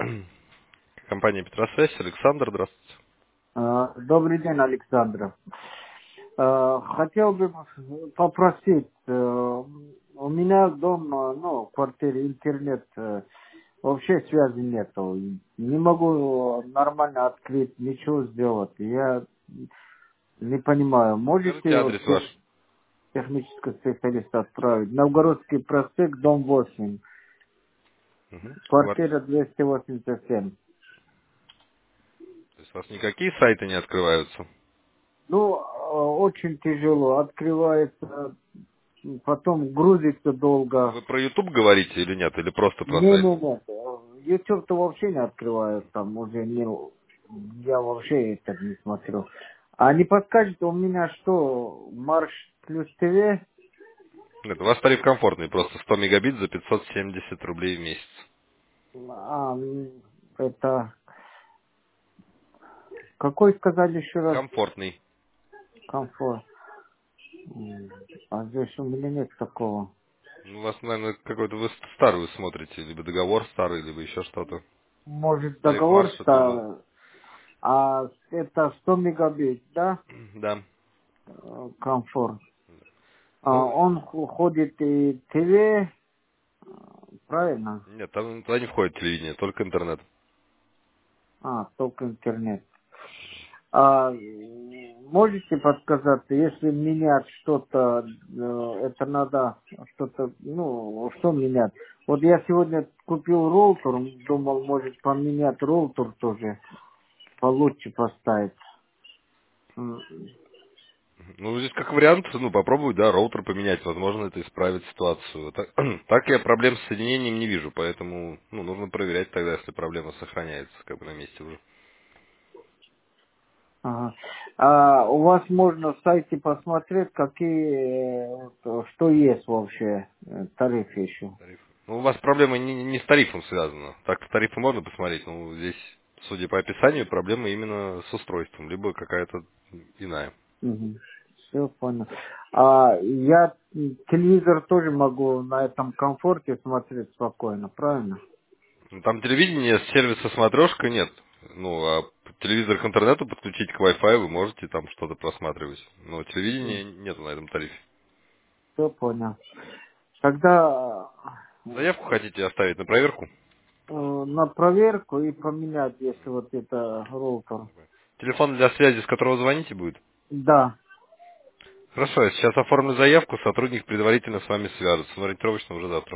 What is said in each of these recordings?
Компания Петросвязь, Александр, здравствуйте. Добрый день, Александр. Хотел бы попросить, у меня дома, в квартире интернет, вообще связи нету. Не могу нормально открыть, ничего сделать. Я не понимаю, Скажите можете адрес ваш. технического специалиста отправить? Новгородский проспект, дом 8, Мгм. квартира 287. То есть у вас никакие сайты не открываются? Очень тяжело. Открывается, потом грузится долго. Вы про YouTube говорите или нет? Или просто про сайт? Не. YouTube-то вообще не открываю, там уже не, я вообще это не смотрю. А не подскажете, у меня что, Марш плюс ТВ? Нет, у вас тариф комфортный, просто 100 мегабит за 570 рублей в месяц. А, это, какой сказали еще раз? Комфортный. Комфорт. А здесь у меня нет такого. Ну, у вас, наверное, какой-то вы старую смотрите, либо договор старый, либо еще что-то. Может Тариф Марш это уже... договор-то, а это 100 мегабит, да? Да. Комфорт. Ну, Он ходит и ТВ, правильно? нет, там туда не входит телевидение, только интернет. Только интернет. А, можете подсказать, если менять что-то, это надо что-то, что менять? Вот я сегодня купил роутер, думал, может поменять роутер тоже, получше поставить. М, Ну, здесь как вариант, попробовать, да, роутер поменять, возможно, это исправит ситуацию. Так, так я проблем с соединением не вижу, поэтому, нужно проверять тогда, если проблема сохраняется, как бы на месте уже. ага. А у вас можно в сайте посмотреть, какие, что есть вообще, тарифы еще. Тариф. Ну, у вас проблема не с тарифом связана. Так-то тарифы можно посмотреть, но здесь, судя по описанию, проблема именно с устройством, либо какая-то иная. Все понял. Я телевизор тоже могу на этом комфорте смотреть спокойно, правильно? Ну, там телевидение с сервиса смотрешка нет. Ну, а телевизор к интернету подключить к Wi-Fi вы можете там что-то просматривать. Но телевидения нету на этом тарифе. Все понял. Тогда Заявку хотите оставить на проверку? на проверку и поменять, если вот это роутер. Телефон для связи, с которого звоните, будет? Да. Хорошо, я сейчас оформлю заявку, сотрудник предварительно с вами свяжется. Но ориентировочно уже завтра.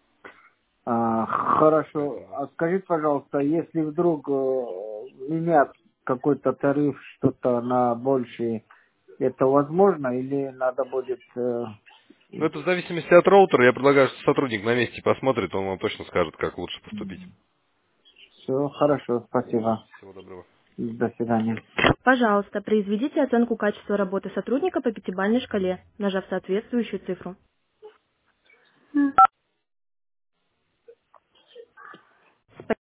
Хорошо. Поэтому... А скажите, пожалуйста, если вдруг менять какой-то тариф, что-то на больший, это возможно или надо будет... Ну, это в зависимости от роутера. Я предлагаю, что сотрудник на месте посмотрит, он вам точно скажет, как лучше поступить. Все, хорошо, спасибо. Всего доброго. До свидания. Пожалуйста, произведите оценку качества работы сотрудника по пятибалльной шкале, нажав соответствующую цифру.